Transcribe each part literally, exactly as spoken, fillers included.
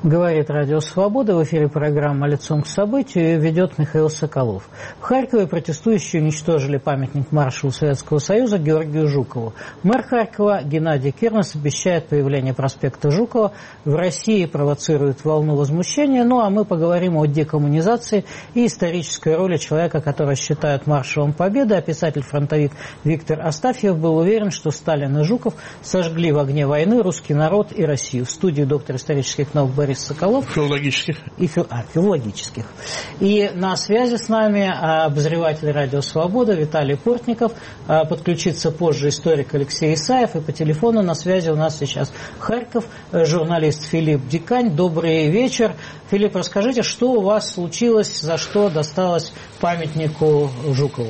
Говорит Радио Свобода. В эфире программа «Лицом к событию» ведет Михаил Соколов. В Харькове протестующие уничтожили памятник маршалу Советского Союза Георгию Жукову. Мэр Харькова Геннадий Кернес обещает появление проспекта Жукова. В России провоцирует волну возмущения. Ну а мы поговорим о декоммунизации и исторической роли человека, которого считают маршалом Победы. А писатель-фронтовик Виктор Астафьев был уверен, что Сталин и Жуков сожгли в огне войны русский народ и Россию. В студии доктор исторических наук Борис Соколов. Филологических. И фил... А, филологических. И на связи с нами обозреватель Радио Свобода Виталий Портников. Подключится позже историк Алексей Исаев. И по телефону на связи у нас сейчас Харьков, журналист Филипп Дикань. Добрый вечер. Филипп, расскажите, что у вас случилось, за что досталось памятнику Жукову?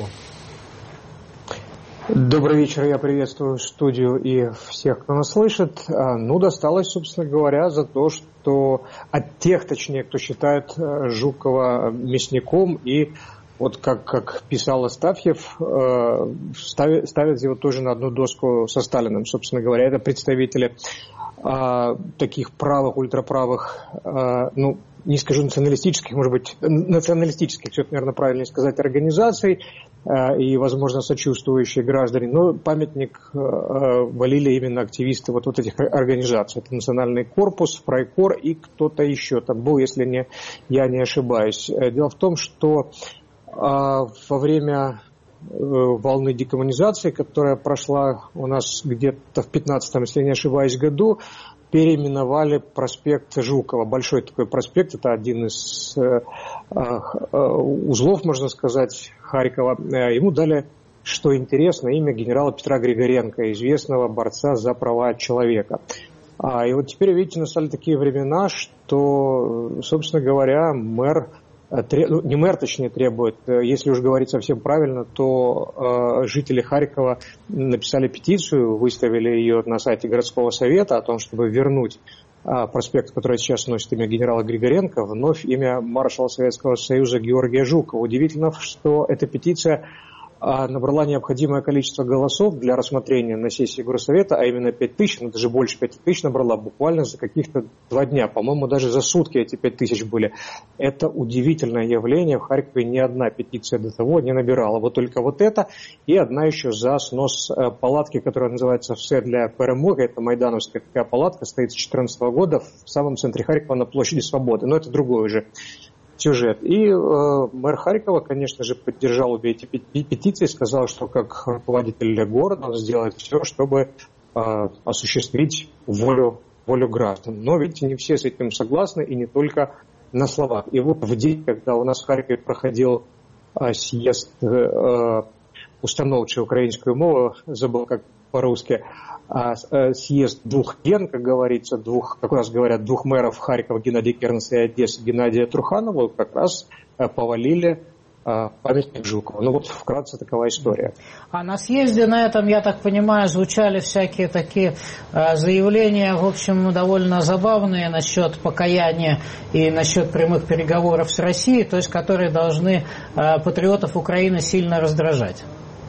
Добрый вечер, я приветствую студию и всех, кто нас слышит. Ну, досталось, собственно говоря, за то, что от тех, точнее, кто считает Жукова мясником, и вот как, как писал Астафьев, ставят, ставят его тоже на одну доску со Сталиным, собственно говоря. Это представители таких правых, ультраправых, ну, не скажу националистических, может быть, националистических, все это, наверное, правильно сказать, организаций и, возможно, сочувствующие граждане, но памятник валили именно активисты вот, вот этих организаций. Это Национальный корпус, Фрайкор и кто-то еще там был, если не, я не ошибаюсь. Дело в том, что во время волны декоммунизации, которая прошла у нас где-то в пятнадцатом, если не ошибаюсь, году, переименовали проспект Жукова. Большой такой проспект, это один из э, э, узлов, можно сказать, Харькова. Ему дали, что интересно, имя генерала Петра Григоренко, известного борца за права человека. А, и вот теперь, видите, настали такие времена, что, собственно говоря, мэр, ну, не мэр, точнее, требует, если уж говорить совсем правильно, то э, жители Харькова написали петицию, выставили ее на сайте городского совета о том, чтобы вернуть э, проспект, который сейчас носит имя генерала Григоренко, вновь имя маршала Советского Союза Георгия Жукова. Удивительно, что эта петиция набрала необходимое количество голосов для рассмотрения на сессии горсовета, а именно пять тысяч, ну даже больше пяти тысяч набрала буквально за каких-то два дня. По-моему, даже за сутки эти пять тысяч были. Это удивительное явление. В Харькове ни одна петиция до того не набирала. Вот только вот это и одна еще за снос палатки, которая называется «Все для перемоги». Это майдановская такая палатка, стоит с две тысячи четырнадцатого года в самом центре Харькова на площади Свободы. Но это другой уже сюжет. И э, мэр Харькова, конечно же, поддержал обе эти петиции, сказал, что как руководитель города он сделает все, чтобы э, осуществить волю, волю граждан. Но, видите, не все с этим согласны, и не только на словах. И вот в день, когда у нас в Харькове проходил э, съезд э, установчий украинскую мову, забыл как по-русски, съезд двух ген, как говорится, двух, как у нас говорят, двух мэров Харькова, Геннадия Кернеса и Одессы, Геннадия Труханова, как раз повалили памятник Жукову. Ну вот вкратце такова история. А на съезде на этом, я так понимаю, звучали всякие такие заявления, в общем, довольно забавные насчет покаяния и насчет прямых переговоров с Россией, то есть которые должны патриотов Украины сильно раздражать.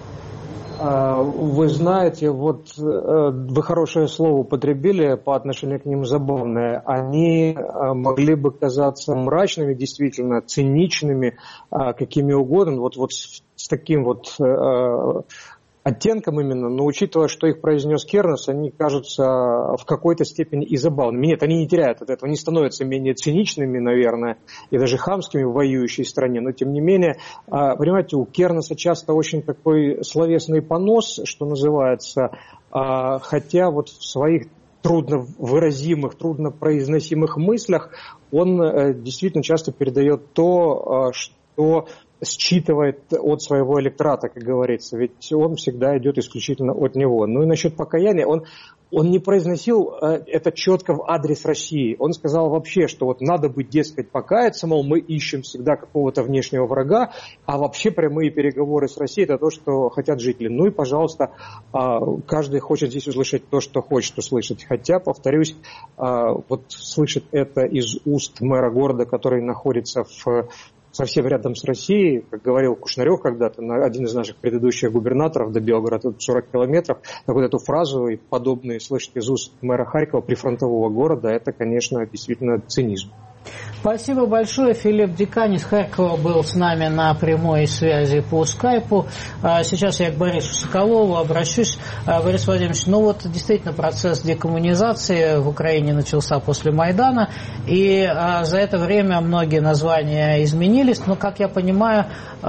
Вы знаете, вот вы хорошее слово употребили по отношению к ним забавное. Они могли бы казаться мрачными, действительно, циничными, какими угодно. Вот, вот с таким вот оттенком именно, но учитывая, что их произнес Кернес, они кажутся в какой-то степени и забавными. Нет, они не теряют от этого, они становятся менее циничными, наверное, и даже хамскими в воюющей стране, но тем не менее, понимаете, у Кернеса часто очень такой словесный понос, что называется, хотя вот в своих трудно выразимых, трудно произносимых мыслях он действительно часто передает то, что считывает от своего электората, как говорится, ведь он всегда идет исключительно от него. Ну и насчет покаяния, он, он не произносил э, это четко в адрес России. Он сказал вообще, что вот надо быть, дескать, покаяться, мол, мы ищем всегда какого-то внешнего врага, а вообще прямые переговоры с Россией — это то, что хотят жители. Ну и, пожалуйста, э, каждый хочет здесь услышать то, что хочет услышать. Хотя, повторюсь, э, вот слышать это из уст мэра города, который находится в совсем рядом с Россией, как говорил Кушнарев когда-то, один из наших предыдущих губернаторов, до Белгорода сорок километров, так вот эту фразу и подобные слышать из уст мэра Харькова, прифронтового города, это, конечно, действительно цинизм. Спасибо большое. Филипп Дикань из Харькова был с нами на прямой связи по скайпу. Сейчас я к Борису Соколову обращусь. Борис Владимирович, ну вот действительно процесс декоммунизации в Украине начался после Майдана, и за это время многие названия изменились, но, как я понимаю,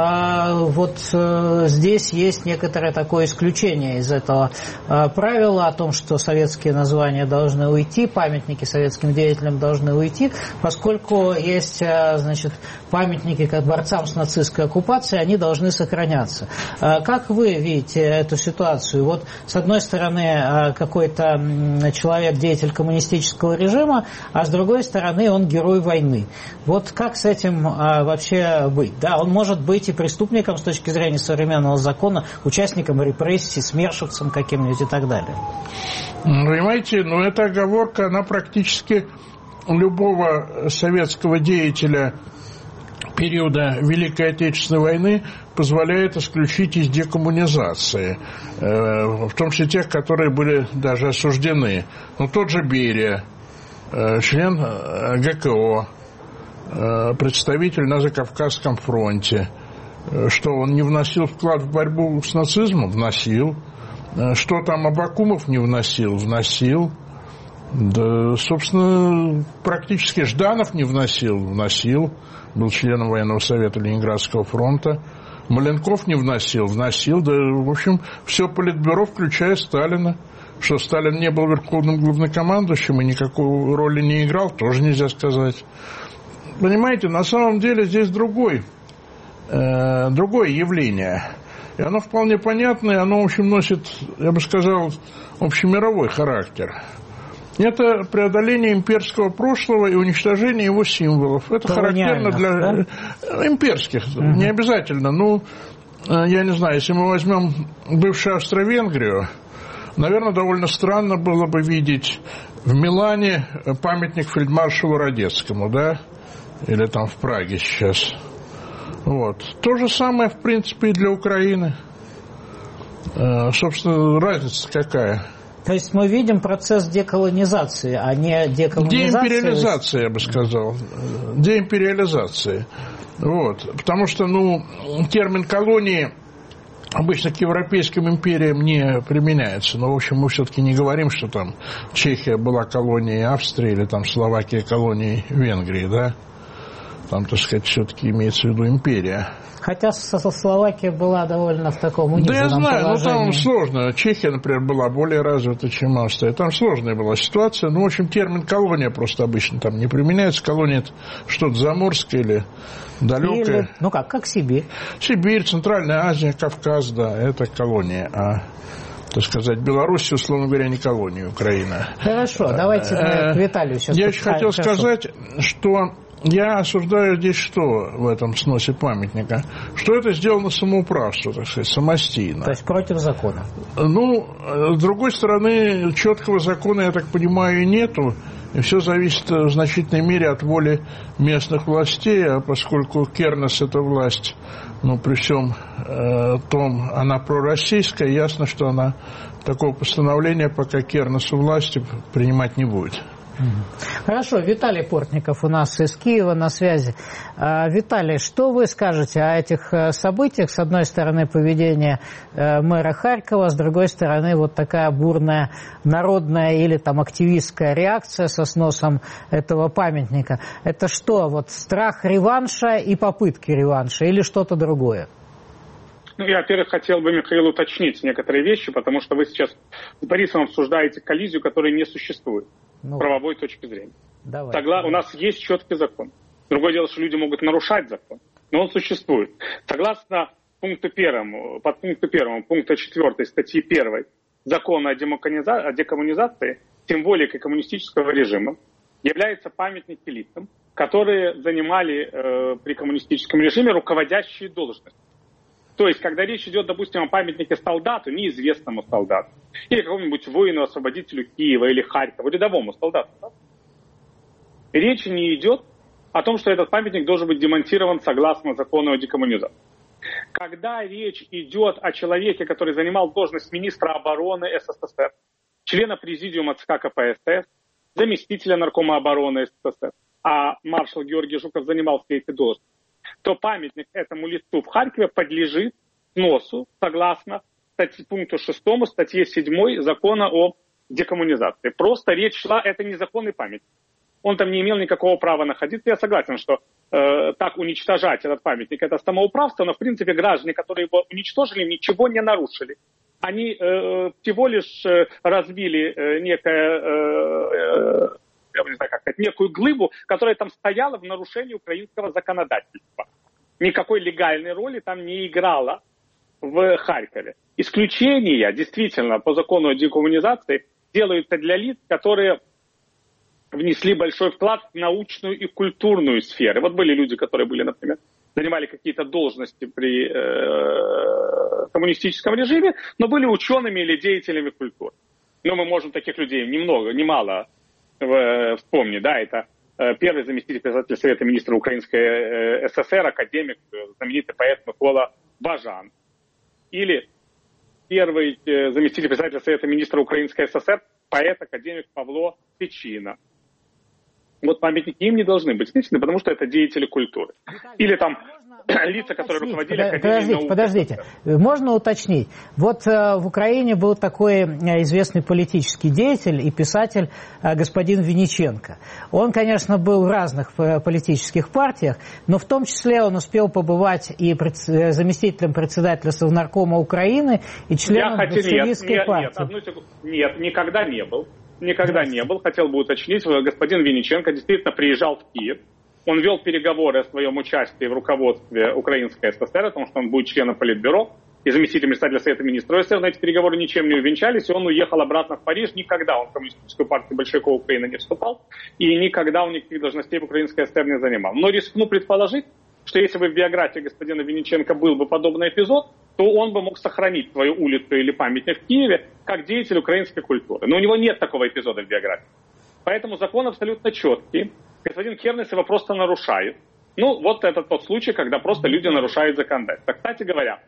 вот здесь есть некоторое такое исключение из этого правила о том, что советские названия должны уйти, памятники советским деятелям должны уйти, поскольку есть, значит, памятники как борцам с нацистской оккупацией, они должны сохраняться. Как вы видите эту ситуацию? Вот, с одной стороны, какой-то человек, деятель коммунистического режима, а с другой стороны, он герой войны. Вот как с этим вообще быть? Да, он может быть и преступником с точки зрения современного закона, участником репрессий, смершевцем каким-нибудь и так далее. Понимаете, ну эта оговорка, она практически любого советского деятеля периода Великой Отечественной войны позволяет исключить из декоммунизации, в том числе тех, которые были даже осуждены. Ну, тот же Берия, член ГКО, представитель на Закавказском фронте. Что, он не вносил вклад в борьбу с нацизмом? Вносил. Что там Абакумов не вносил? Вносил. Да, собственно, практически Жданов не вносил, вносил, был членом военного совета Ленинградского фронта. Маленков не вносил, вносил, да, в общем, все политбюро, включая Сталина. Что Сталин не был верховным главнокомандующим и никакой роли не играл, тоже нельзя сказать. Понимаете, на самом деле здесь другой, э, другое явление. И оно вполне понятное, оно, в общем, носит, я бы сказал, общемировой характер. Это преодоление имперского прошлого и уничтожение его символов. Это характерно для да? имперских, угу. Не обязательно. Ну, я не знаю, если мы возьмем бывшую Австро-Венгрию, наверное, довольно странно было бы видеть в Милане памятник фельдмаршалу Радецкому, да, или там в Праге сейчас. Вот. То же самое, в принципе, и для Украины. Собственно, разница какая? То есть мы видим процесс деколонизации, а не декоммунизации? Деимпериализация, я бы сказал. Деимпериализация. Вот. Потому что, ну, термин колонии обычно к европейским империям не применяется. Но, в общем, мы все-таки не говорим, что там Чехия была колонией Австрии или там Словакия колонией Венгрии, да? Там, так сказать, все-таки имеется в виду империя. Хотя Словакия была довольно в таком униженном положении. Да я знаю, положении. но там сложно. Чехия, например, была более развита, чем Австрия. Там сложная была ситуация. Ну, в общем, термин колония просто обычно там не применяется. Колония – это что-то заморское или далекое. Или, ну как, как Сибирь. Сибирь, Центральная Азия, Кавказ, да, это колония. А, так сказать, Беларусь, условно говоря, не колония, Украина. Хорошо, давайте к Виталию сейчас. Я еще хотел сказать, что... Я осуждаю здесь что в этом сносе памятника? Что это сделано самоуправство, так сказать, самостийно. То есть против закона? Ну, с другой стороны, четкого закона, я так понимаю, и нету. И все зависит в значительной мере от воли местных властей, а поскольку Кернес – это власть, ну, при всем э, том, она пророссийская, ясно, что она такого постановления, пока Кернес у власти, принимать не будет. Хорошо, Виталий Портников у нас из Киева на связи. Виталий, что вы скажете о этих событиях? С одной стороны, поведение мэра Харькова, с другой стороны, вот такая бурная народная или там активистская реакция со сносом этого памятника. Это что, вот страх реванша и попытки реванша или что-то другое? Ну, я, во-первых, хотел бы, Михаил, уточнить некоторые вещи, потому что вы сейчас с Борисом обсуждаете коллизию, которая не существует. Ну, с правовой точки зрения. Давай, Тогда давай. У нас есть четкий закон. Другое дело, что люди могут нарушать закон, но он существует. Согласно пункту первому, под пункту первому, пункта четвёртой статьи первой закона о, о декоммунизации, символикой коммунистического режима является памятник лицам, которые занимали э, при коммунистическом режиме руководящие должности. То есть, когда речь идет, допустим, о памятнике солдату, неизвестному солдату, или какому-нибудь воину-освободителю Киева или Харькова, рядовому солдату, да? Речь не идет о том, что этот памятник должен быть демонтирован согласно закону о декоммунизации. Когда речь идет о человеке, который занимал должность министра обороны СССР, члена президиума ЦК КПСС, заместителя наркома обороны СССР, а маршал Георгий Жуков занимал все эти должности, то памятник этому лицу в Харькове подлежит сносу согласно статье, пункту шестому статье седьмой закона о декоммунизации. Просто речь шла, это незаконный памятник. Он там не имел никакого права находиться. Я согласен, что э, так уничтожать этот памятник — это самоуправство, но в принципе граждане, которые его уничтожили, ничего не нарушили. Они э, всего лишь э, разбили э, некое... Э, э, я не знаю, как сказать, некую глыбу, которая там стояла в нарушении украинского законодательства. Никакой легальной роли там не играла в Харькове. Исключения, действительно, по закону о декоммунизации делаются для лиц, которые внесли большой вклад в научную и культурную сферы. Вот были люди, которые были, например, занимали какие-то должности при э, коммунистическом режиме, но были учеными или деятелями культуры. Но мы можем таких людей немного, немало вспомнить, да, это первый заместитель председателя Совета министров Украинской ССР, академик, знаменитый поэт Микола Бажан. Или первый заместитель председателя Совета министров Украинской ССР, поэт, академик Павло Тичина. Вот памятники им не должны быть снесены, потому что это деятели культуры. Или там лица, которые руководили Академией наук. Подождите, можно уточнить? Вот э, в Украине был такой известный политический деятель и писатель э, господин Винниченко. Он, конечно, был в разных э, политических партиях, но в том числе он успел побывать и пред, э, заместителем председателя Совнаркома Украины, и членом большевистской партии. Нет, нет, нет, никогда не был. Никогда не был. Хотел бы уточнить, господин Винниченко действительно приезжал в Киев. Он вел переговоры о своем участии в руководстве Украинской ССР, о том, что он будет членом Политбюро и заместителем председателя Совета министров СССР. Но эти переговоры ничем не увенчались, и он уехал обратно в Париж. Никогда он в Коммунистическую партию большевиков Украины не вступал, и никогда он никаких должностей в Украинской ССР не занимал. Но рискну предположить, что если бы в биографии господина Винниченко был бы подобный эпизод, то он бы мог сохранить свою улицу или памятник в Киеве как деятель украинской культуры. Но у него нет такого эпизода в биографии. Поэтому закон абсолютно четкий. Господин Кернес его просто нарушает. Ну, вот это тот случай, когда просто люди нарушают законодательство. Кстати говоря,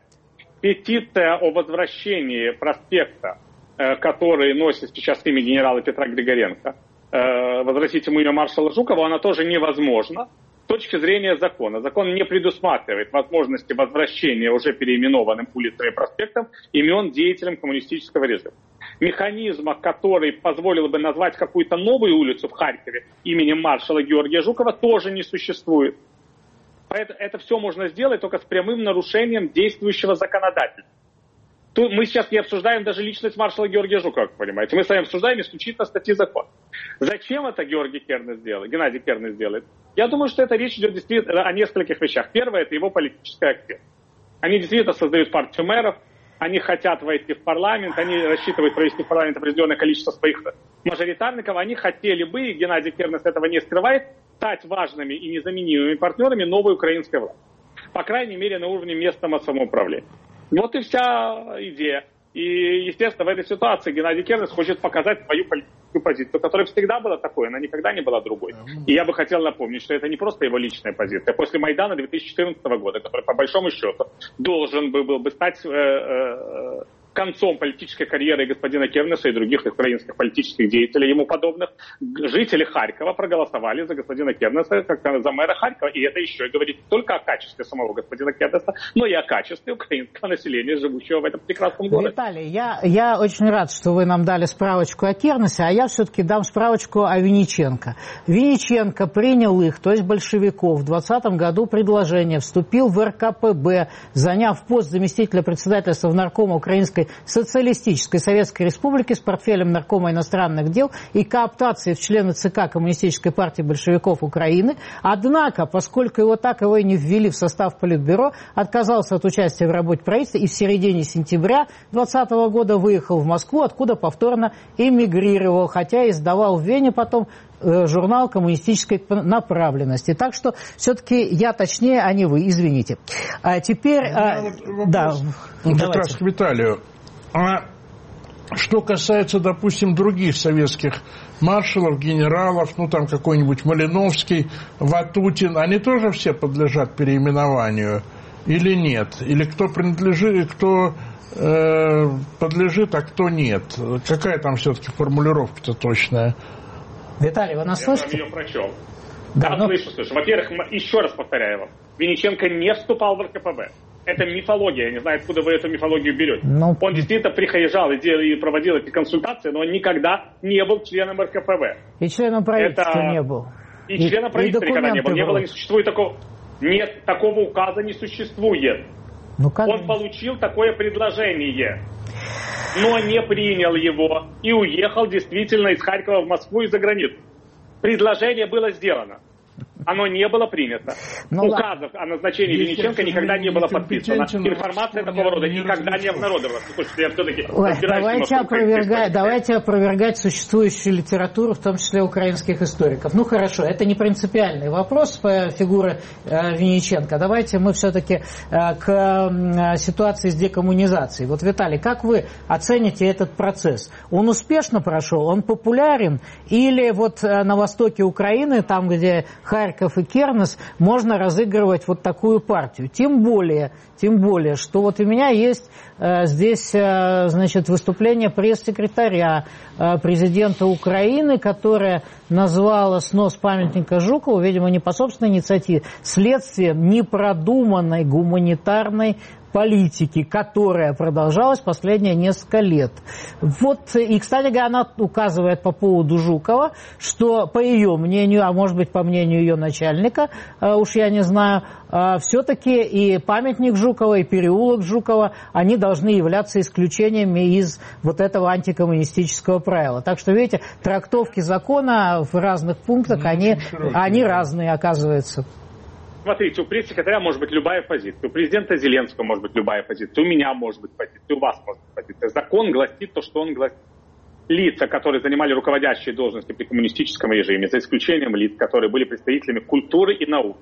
петиция о возвращении проспекта, э, который носит сейчас имя генерала Петра Григоренко, э, возвратить ему имя маршала Жукова, она тоже невозможна с точки зрения закона. Закон не предусматривает возможности возвращения уже переименованным улицам и проспектам имен деятелям коммунистического режима. Механизма, который позволил бы назвать какую-то новую улицу в Харькове именем маршала Георгия Жукова, тоже не существует. Поэтому это все можно сделать только с прямым нарушением действующего законодательства. Тут мы сейчас не обсуждаем даже личность маршала Георгия Жукова, как вы понимаете. Мы с вами обсуждаем исключительно статьи закона. Зачем это Георгий Кернес делает, Геннадий Кернес делает? Я думаю, что это речь идет действительно о нескольких вещах. Первое – это его политическая активность. Они действительно создают партию мэров, они хотят войти в парламент, они рассчитывают провести в парламент определенное количество своих мажоритарников. Они хотели бы, и Геннадий Кернес этого не скрывает, стать важными и незаменимыми партнерами новой украинской власти. По крайней мере, на уровне местного самоуправления. Вот и вся идея. И, естественно, в этой ситуации Геннадий Кернес хочет показать свою политическую позицию, которая всегда была такой, она никогда не была другой. И я бы хотел напомнить, что это не просто его личная позиция. После Майдана две тысячи четырнадцатого года, который, по большому счету, должен был бы стать э, э, концом политической карьеры господина Кернеса и других украинских политических деятелей, ему подобных, жители Харькова проголосовали за господина Кернеса как за мэра Харькова. И это еще и говорит не только о качестве самого господина Кернеса, но и о качестве украинского населения, живущего в этом прекрасном городе. Виталий, я, я очень рад, что вы нам дали справочку о Кернесе, а я все-таки дам справочку о Винниченко. Винниченко принял их, то есть большевиков, в двадцатом году предложение, вступил в эр ка пэ бэ, заняв пост заместителя председателя Совнаркома Украинской Социалистической Советской Республики с портфелем наркома иностранных дел и кооптацией в члены ЦК Коммунистической партии большевиков Украины. Однако, поскольку его так его и не ввели в состав Политбюро, отказался от участия в работе правительства и в середине сентября двадцатого года выехал в Москву, откуда повторно эмигрировал, хотя и издавал в Вене потом журнал коммунистической направленности. Так что все-таки я точнее, а не вы, извините. А теперь... А, вот да, как раз к Виталию. А Что касается, допустим, других советских маршалов, генералов, ну там какой-нибудь Малиновский, Ватутин, они тоже все подлежат переименованию или нет? Или кто принадлежит, кто э, подлежит, а кто нет? Какая там все-таки формулировка-то точная? Виталий, вы нас слышите? Я ее прочел. Да, да, но... слышу, слышу. Во-первых, еще раз повторяю вам, Винниченко не вступал в эр ка пэ бэ. Это мифология, я не знаю, откуда вы эту мифологию берете. Ну... Он действительно приезжал и, делал, и проводил эти консультации, но он никогда не был членом эр ка пэ бэ. И членом правительства Это... не был. И, и членом правительства и никогда не был. Не было, был. не существует такого... Нет, такого указа не существует. Ну, как... Он получил такое предложение, но не принял его и уехал действительно из Харькова в Москву и за границу. Предложение было сделано. Оно не было принято. Ну, Указов да. о назначении Если Винниченко никогда не было подписано. Информация такого рода никогда не обнародовалась. Слушайте, я все-таки Ой, давайте, опровергать, давайте опровергать существующую литературу, в том числе украинских историков. Ну хорошо, это не принципиальный вопрос по фигуре э, Винниченко. Давайте мы все-таки э, к э, ситуации с декоммунизацией. Вот, Виталий, как вы оцените этот процесс? Он успешно прошел? Он популярен? Или вот э, на востоке Украины, там, где Харьков и Кернес, можно разыгрывать вот такую партию. Тем более, тем более, что вот у меня есть э, здесь, э, значит, выступление пресс-секретаря э, президента Украины, которая назвала снос памятника Жукову, видимо, не по собственной инициативе, следствием непродуманной гуманитарной политики, которая продолжалась последние несколько лет. Вот, и, кстати говоря, она указывает по поводу Жукова, что, по ее мнению, а может быть, по мнению ее начальника, уж я не знаю, все-таки и памятник Жукова, и переулок Жукова, они должны являться исключениями из вот этого антикоммунистического правила. Так что, видите, трактовки закона в разных пунктах, они, они разные, оказывается. Смотрите, у пресс-секретаря может быть любая позиция, у президента Зеленского может быть любая позиция, у меня может быть позиция, у вас может быть позиция. Закон гласит то, что он гласит. Лица, которые занимали руководящие должности при коммунистическом режиме, за исключением лиц, которые были представителями культуры и наук,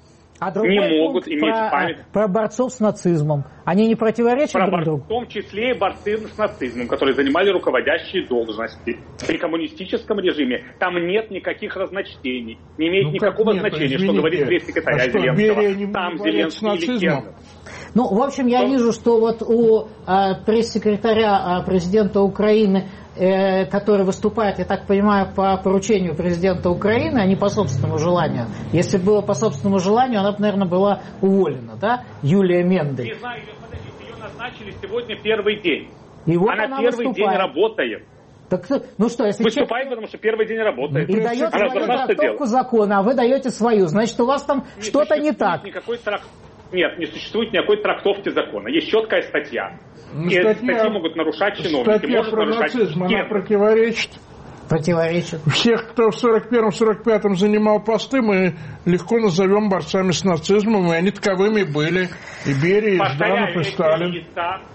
а не могут иметь про, память. Про борцов с нацизмом. Они не противоречат про друг бор... другу? В том числе и борцы с нацизмом, которые занимали руководящие должности. При коммунистическом режиме там нет никаких разночтений. Не имеет ну, никакого нет, значения, извините, что говорит пресс-секретарь а Зеленского. Там Зеленский или Кернес. Ну, в общем, я что? вижу, что вот у а, пресс-секретаря а, президента Украины, э, который выступает, я так понимаю, по поручению президента Украины, а не по собственному желанию. Если было по собственному желанию, она бы, наверное, была уволена, да? Юлия Мендель. Не знаю, ее, подождите, ее назначили сегодня первый день. И вот она, она первый выступает. день работает. Так, ну что, если Выступает, чек... потому что первый день работает. И дает свою трактовку закона, а вы даете свою. Значит, у вас там не что-то не так. Никакой трак... Нет, не существует никакой трактовки закона. Есть четкая статья. Ну, и статья, статьи могут нарушать чиновники. Статья может про нарушать... нацизм, она противоречит. Противоречит. Всех, кто в сорок первом сорок пятом занимал посты, мы легко назовем борцами с нацизмом, и они таковыми были. И Берия, и Жданов, и Сталин.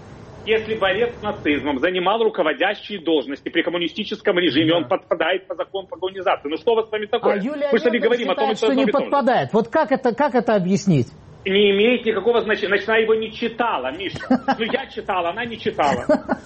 Если борец с нацизмом занимал руководящие должности при коммунистическом режиме, да. он подпадает по закону по организации. Ну что у вас с вами такое? А Юлия Мы с вами говорим считает, о том, что не подпадает. Вот как это, как это объяснить? Не имеет никакого значения. Значит, она его не читала, Миша. Ну я читала, она не читала.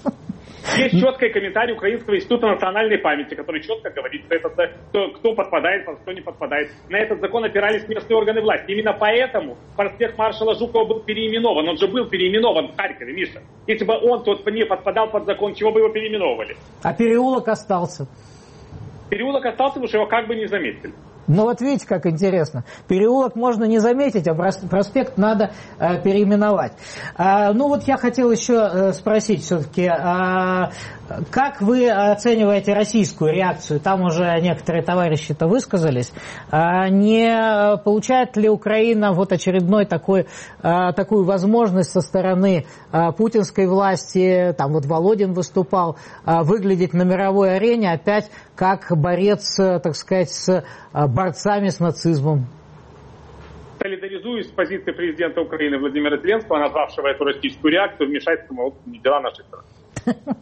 Есть четкий комментарий Украинского института национальной памяти, который четко говорит, что это, кто, кто подпадает, кто не подпадает. На этот закон опирались местные органы власти. Именно поэтому проспект маршала Жукова был переименован. Он же был переименован в Харькове, Миша. Если бы он тот не подпадал под закон, чего бы его переименовывали? А переулок остался. Переулок остался, потому что его как бы не заметили. Ну вот видите, как интересно. Переулок можно не заметить, а проспект надо э, переименовать. А, ну вот я хотел еще э, спросить все-таки, а, как вы оцениваете российскую реакцию? Там уже некоторые товарищи-то высказались. А, не получает ли Украина вот очередной такой, а, такую возможность со стороны а, путинской власти, там вот Володин выступал, а, выглядеть на мировой арене опять как борец, так сказать, с борцами с нацизмом? Солидаризуюсь с позицией президента Украины Владимира Зеленского, назвавшего эту российскую реакцию вмешательством в дела нашей страны.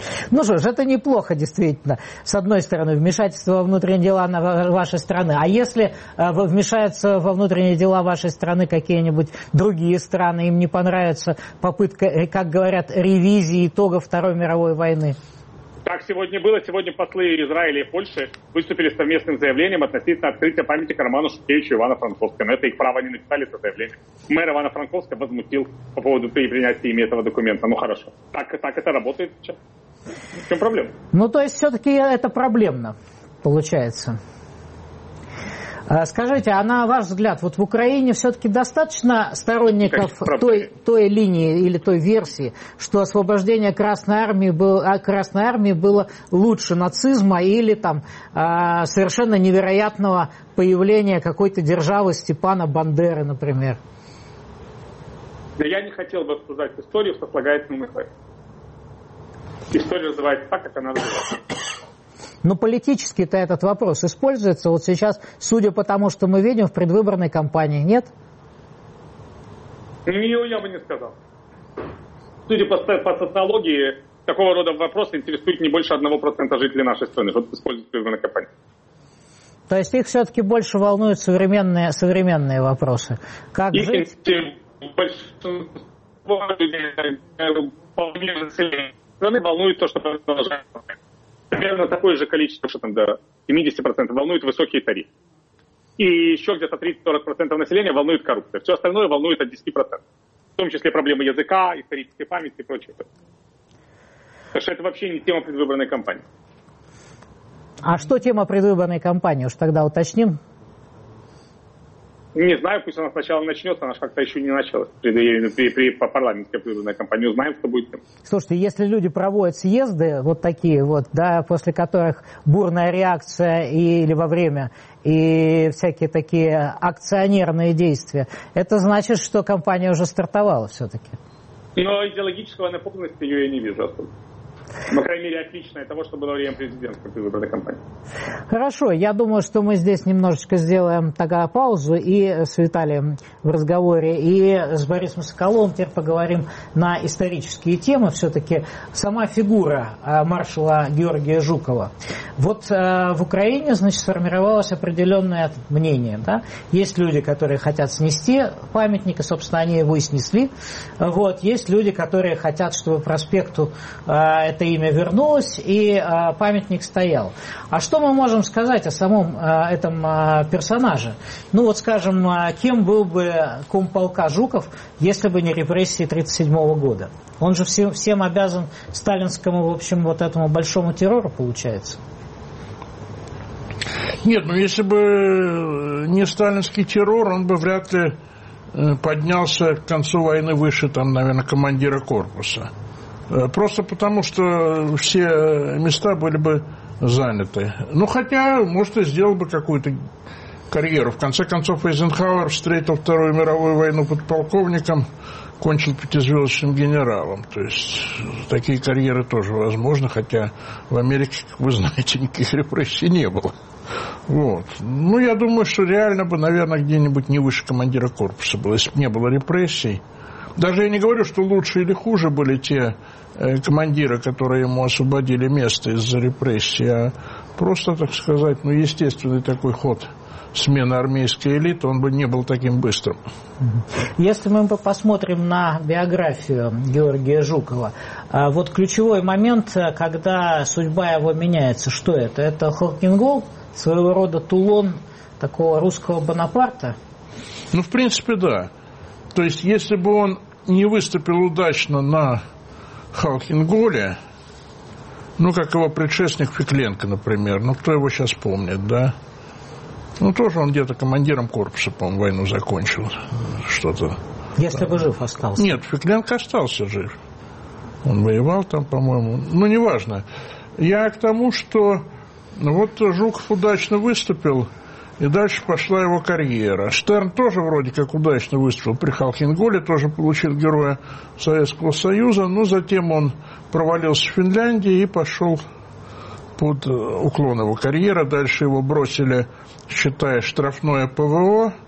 Ну что ж, это неплохо, действительно. С одной стороны, вмешательство во внутренние дела вашей страны. А если вмешаются во внутренние дела вашей страны какие-нибудь другие страны, им не понравится попытка, как говорят, ревизии итогов Второй мировой войны? Так сегодня было. Сегодня послы Израиля и Польши выступили с совместным заявлением относительно открытия памятника Роману Шухевичу и Ивано-Франковскому. Это их право, они написали это заявление. Мэр Ивано-Франковска возмутил по поводу принятия ими этого документа. Ну хорошо. Так, так это работает сейчас. В чем проблема? Ну, то есть, все-таки это проблемно, получается. Скажите, а на ваш взгляд, вот в Украине все-таки достаточно сторонников той, той линии или той версии, что освобождение Красной Армии было, Красной Армии было лучше нацизма или там совершенно невероятного появления какой-то державы Степана Бандеры, например? Да я не хотел бы обсуждать историю в сослагательном эффекте. История называется так, как она называется. Но политически-то этот вопрос используется вот сейчас, судя по тому, что мы видим в предвыборной кампании, нет? Ну, я бы не сказал. Судя по, по социологии, такого рода вопросы интересуют не больше одного процента жителей нашей страны, что используют в предвыборной кампании. То есть их все-таки больше волнуют современные, современные вопросы. Как их жить? Большинство людей, половина населения страны волнует то, что продолжает. Примерно такое же количество, что там до семьдесят процентов волнует высокие тарифы. И еще где-то тридцать-сорок процентов населения волнует коррупция. Все остальное волнует от десяти процентов. В том числе проблемы языка, исторической памяти и прочее. Так что это вообще не тема предвыборной кампании. А что тема предвыборной кампании? Уж тогда уточним. Не знаю, пусть она сначала начнется, она же как-то еще не началась. При, при, при парламентской предвыборной кампании узнаем, что будет. Слушайте, если люди проводят съезды, вот такие вот, да, после которых бурная реакция и, или во время, и всякие такие акционерные действия, это значит, что кампания уже стартовала все-таки. Но идеологического наполненности ее я не вижу особо. По крайней мере, отличное того, что было во время президентской предвыборной кампании. Хорошо, я думаю, что мы здесь немножечко сделаем тогда паузу и с Виталием в разговоре, и с Борисом Соколовым теперь поговорим на исторические темы. Все-таки сама фигура маршала Георгия Жукова. Вот в Украине, значит, сформировалось определенное мнение. Да? Есть люди, которые хотят снести памятник, и, собственно, они его и снесли. Вот. Есть люди, которые хотят, чтобы проспекту это имя вернулось и а, памятник стоял. А что мы можем сказать о самом а, этом а, персонаже? Ну вот, скажем, а, кем был бы комполка Жуков, если бы не репрессии тысяча девятьсот тридцать седьмого года? Он же всем, всем обязан сталинскому, в общем, вот этому большому террору, получается. Нет, ну если бы не сталинский террор, он бы вряд ли поднялся к концу войны выше, там, наверное, командира корпуса. Просто потому, что все места были бы заняты. Ну, хотя, может, и сделал бы какую-то карьеру. В конце концов, Эйзенхауэр встретил Вторую мировую войну подполковником, кончил пятизвездочным генералом. То есть, такие карьеры тоже возможны, хотя в Америке, как вы знаете, никаких репрессий не было. Вот. Ну, я думаю, что реально бы, наверное, где-нибудь не выше командира корпуса было, если бы не было репрессий. Даже я не говорю, что лучше или хуже были те э, командиры, которые ему освободили место из-за репрессий, а просто, так сказать, ну, естественный такой ход смены армейской элиты, он бы не был таким быстрым. Если мы посмотрим на биографию Георгия Жукова, вот ключевой момент, когда судьба его меняется, что это? Это Холкингол, своего рода Тулон такого русского Бонапарта? Ну, в принципе, да. То есть, если бы он не выступил удачно на Халхинголе, ну, как его предшественник Фекленко, например, ну, кто его сейчас помнит, да? Ну, тоже он где-то командиром корпуса, по-моему, войну закончил, что-то. Если бы жив остался. Нет, Фекленко остался жив. Он воевал там, по-моему, ну, неважно. Я к тому, что вот Жуков удачно выступил, и дальше пошла его карьера. Штерн тоже вроде как удачно выступил при Халхинголе, тоже получил Героя Советского Союза, но затем он провалился в Финляндии и пошел под уклон его карьеры. Дальше его бросили, считая штрафное ПВО,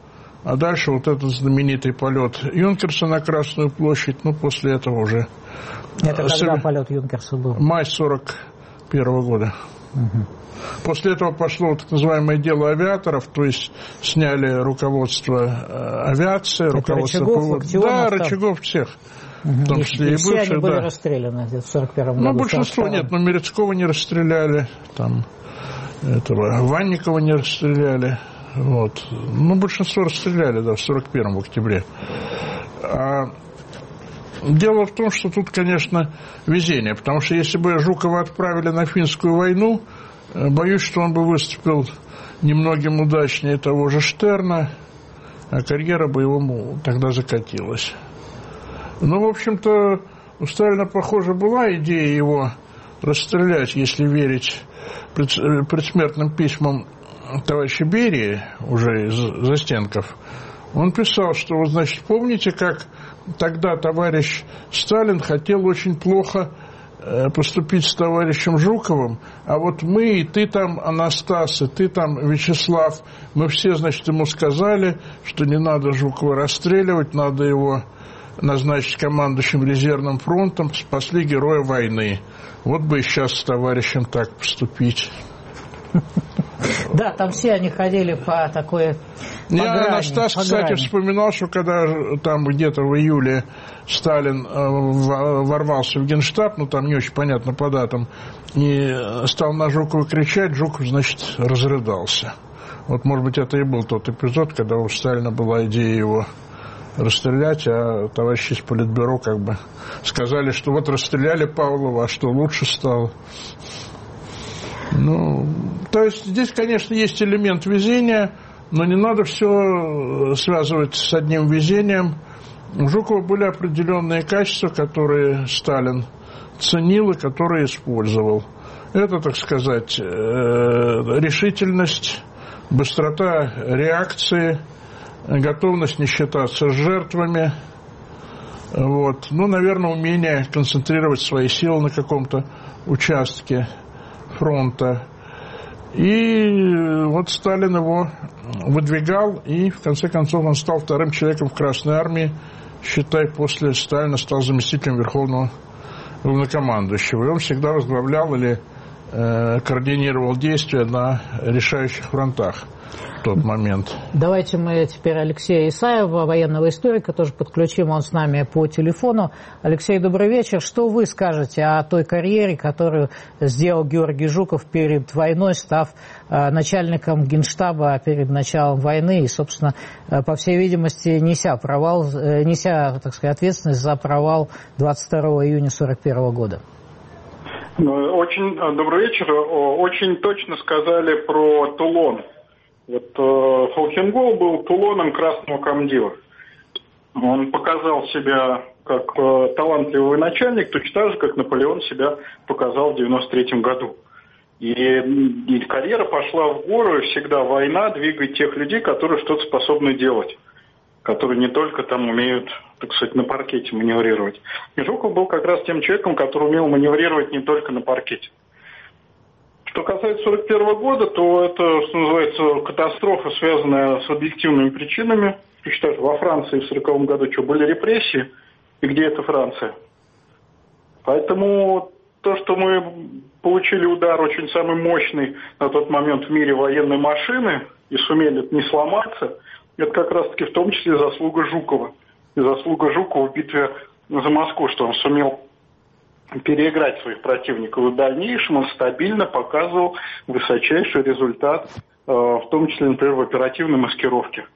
А дальше вот этот знаменитый полет Юнкерса на Красную площадь, ну, после этого уже... Это когда Сов... полет Юнкерса был? Май сорок первого года. Угу. После этого пошло так называемое дело авиаторов, то есть сняли руководство авиации, это руководство... Рычагов, ПВО. Да, Рычагов всех. Угу. В том числе и, и все бывших, они были да. расстреляны в сорок первом году. Ну, большинство нет, но Мерецкого не расстреляли, там, этого, Ванникова не расстреляли, вот. Ну, большинство расстреляли, да, в сорок первом, в октябре. А дело в том, что тут, конечно, везение, потому что если бы Жукова отправили на финскую войну, боюсь, что он бы выступил немногим удачнее того же Штерна, а карьера бы его тогда закатилась. Ну, в общем-то, у Сталина, похоже, была идея его расстрелять, если верить предсмертным письмам товарища Берии, уже из застенков. Он писал, что, вот, значит, помните, как тогда товарищ Сталин хотел очень плохо поступить с товарищем Жуковым, а вот мы, и ты там, Анастас, и ты там, Вячеслав, мы все, значит, ему сказали, что не надо Жукова расстреливать, надо его назначить командующим резервным фронтом, спасли героя войны. Вот бы и сейчас с товарищем так поступить. Да, там все они ходили по такой... По Я грани, Анастас, по кстати, грани. вспоминал, что когда там где-то в июле Сталин ворвался в Генштаб, ну там не очень понятно по датам, и стал на Жукова кричать, Жуков, значит, разрыдался. Вот, может быть, это и был тот эпизод, когда у Сталина была идея его расстрелять, а товарищи из Политбюро как бы сказали, что вот расстреляли Павлова, а что лучше стало. Ну, то есть здесь, конечно, есть элемент везения, но не надо все связывать с одним везением. У Жукова были определенные качества, которые Сталин ценил и которые использовал. Это, так сказать, решительность, быстрота реакции, готовность не считаться с жертвами, вот. Ну, наверное, умение концентрировать свои силы на каком-то участке фронта. И вот Сталин его выдвигал, и в конце концов он стал вторым человеком в Красной Армии, считай, после Сталина стал заместителем Верховного главнокомандующего. И он всегда возглавлял или э, координировал действия на решающих фронтах в тот момент. Давайте мы теперь Алексея Исаева, военного историка, тоже подключим, он с нами по телефону. Алексей, добрый вечер. Что вы скажете о той карьере, которую сделал Георгий Жуков перед войной, став э, начальником Генштаба перед началом войны и, собственно, э, по всей видимости, неся провал, э, неся, так сказать, ответственность за провал двадцать второго июня сорок первого года? Очень добрый вечер. Очень точно сказали про Тулон. Вот э, Холхенгол был Тулоном красного комдива. Он показал себя как э, талантливый начальник, точно так же, как Наполеон себя показал в девяносто третьем году. И, и карьера пошла в гору, и всегда война двигает тех людей, которые что-то способны делать, которые не только там умеют, так сказать, на паркете маневрировать. И Жуков был как раз тем человеком, который умел маневрировать не только на паркете. Что касается сорок первого года, то это, что называется, катастрофа, связанная с объективными причинами. Я считаю, во Франции в сороковом году что, были репрессии, и где эта Франция? Поэтому то, что мы получили удар очень самый мощный на тот момент в мире военной машины и сумели не сломаться, это как раз-таки в том числе заслуга Жукова. И заслуга Жукова в битве за Москву, что он сумел переиграть своих противников. И в дальнейшем он стабильно показывал высочайший результат, в том числе, например, в оперативной маскировке.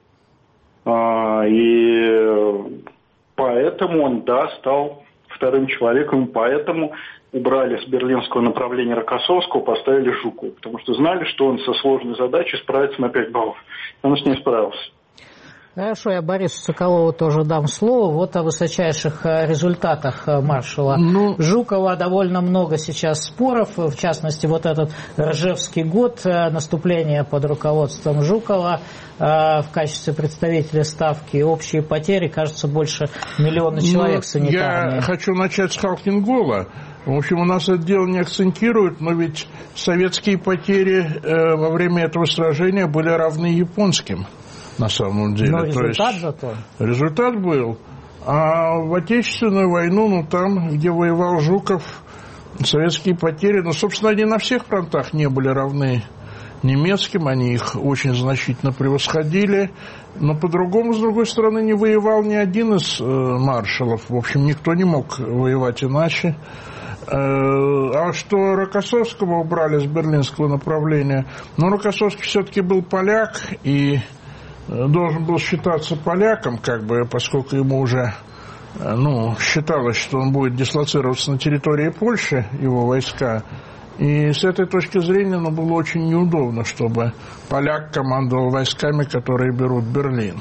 И поэтому он, да, стал вторым человеком, поэтому убрали с берлинского направления Рокоссовского, поставили Жукова, потому что знали, что он со сложной задачей справится на пять баллов. Он с ней справился. Хорошо, я Борису Соколову тоже дам слово. Вот о высочайших результатах маршала ну... Жукова довольно много сейчас споров. В частности, вот этот Ржевский год, наступление под руководством Жукова в качестве представителя Ставки. Общие потери, кажется, больше миллиона человек ну, санитарные. Я хочу начать с Халкингола. В общем, у нас это дело не акцентируют, но ведь советские потери во время этого сражения были равны японским. на самом деле. Но результат То есть, зато. Результат был. А в Отечественную войну, ну, там, где воевал Жуков, советские потери, ну, собственно, они на всех фронтах не были равны немецким, они их очень значительно превосходили, но по-другому, с другой стороны, не воевал ни один из э, маршалов, в общем, никто не мог воевать иначе. Э, а что Рокоссовского убрали с берлинского направления, ну, Рокоссовский все-таки был поляк и э, должен был считаться поляком, как бы, поскольку ему уже, э, ну, считалось, что он будет дислоцироваться на территории Польши, его войска. И с этой точки зрения, ну, было очень неудобно, чтобы поляк командовал войсками, которые берут Берлин.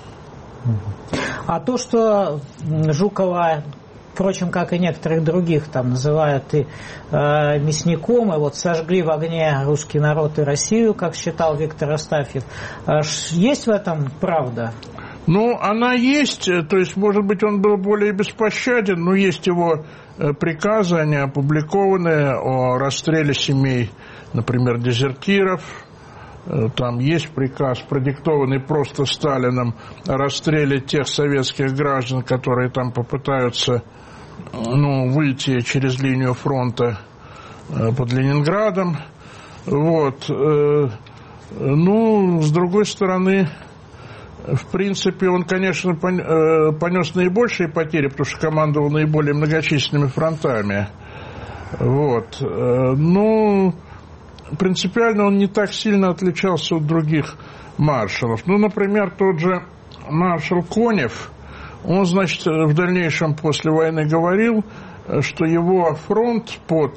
А то, что Жукова, впрочем, как и некоторых других, там называют и э, мясником, и вот сожгли в огне русский народ и Россию, как считал Виктор Астафьев, э, есть в этом правда? Ну, она есть, то есть, может быть, он был более беспощаден, но есть его приказы, они опубликованы о расстреле семей, например, дезертиров. Там есть приказ, продиктованный просто Сталином, о расстреле тех советских граждан, которые там попытаются, ну, выйти через линию фронта под Ленинградом. Вот. Ну, с другой стороны, в принципе, он, конечно, понес наибольшие потери, потому что командовал наиболее многочисленными фронтами. Вот. Но принципиально он не так сильно отличался от других маршалов. Ну, например, тот же маршал Конев, он, значит, в дальнейшем после войны говорил, что его фронт под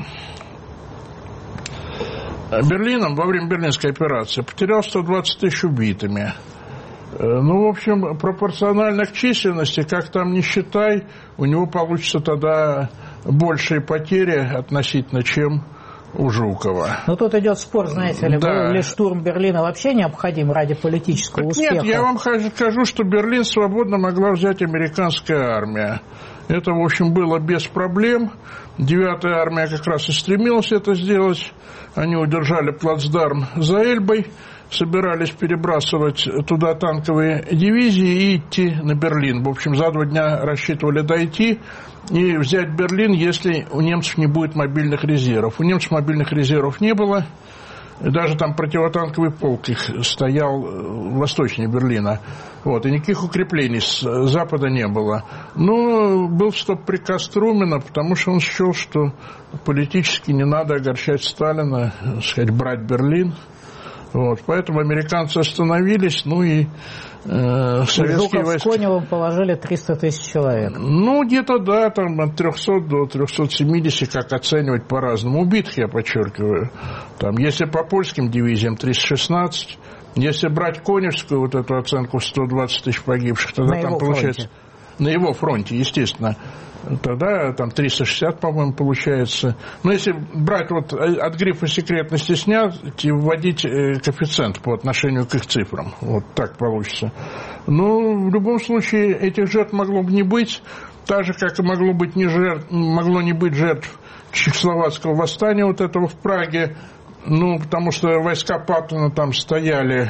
Берлином во время Берлинской операции потерял сто двадцать тысяч убитыми. Ну, в общем, пропорционально к численности, как там ни считай, у него получится тогда большие потери относительно, чем у Жукова. Но тут идет спор, знаете ли, да. Был ли штурм Берлина вообще необходим ради политического так успеха? Нет, я вам скажу, что Берлин свободно могла взять американская армия. Это, в общем, было без проблем. Девятая армия как раз и стремилась это сделать. Они удержали плацдарм за Эльбой, собирались перебрасывать туда танковые дивизии и идти на Берлин. В общем, за два дня рассчитывали дойти и взять Берлин, если у немцев не будет мобильных резервов. У немцев мобильных резервов не было. Даже там противотанковый полк их стоял восточнее Берлина. Вот, и никаких укреплений с запада не было. Но был стоп-приказ Трумэна, потому что он счел, что политически не надо огорчать Сталина, так сказать, брать Берлин. Вот, поэтому американцы остановились, ну и э, советские Жуков войска... с Коневым положили триста тысяч человек. Ну, где-то, да, там от трехсот до трехсот семидесяти, как оценивать по-разному. Убитых, я подчеркиваю. Там, если по польским дивизиям триста шестнадцать, если брать Коневскую, вот эту оценку сто двадцать тысяч погибших, тогда на там получается... Фронте. На его фронте, естественно. Тогда там триста шестьдесят, по-моему, получается. Но если брать вот от грифа секретности снять и вводить коэффициент по отношению к их цифрам, вот так получится. Но в любом случае этих жертв могло бы не быть, так же, как и могло, быть не жертв, могло не быть жертв чехословацкого восстания вот этого в Праге. Ну, потому что войска Паттона там стояли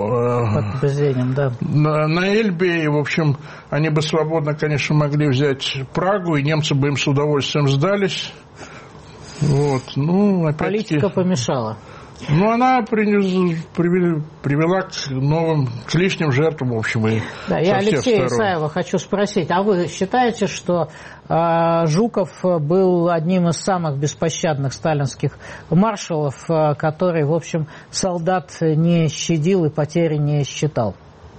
э, да. на, на Эльбе, и, в общем, они бы свободно, конечно, могли взять Прагу, и немцы бы им с удовольствием сдались. Вот, ну, политика помешала. Ну, она принес, привела, привела к новым, к лишним жертвам, в общем, и да, я Алексея Исаева хочу спросить, а вы считаете, что э, Жуков был одним из самых беспощадных сталинских маршалов, э, который, в общем, солдат не щадил и потери не считал?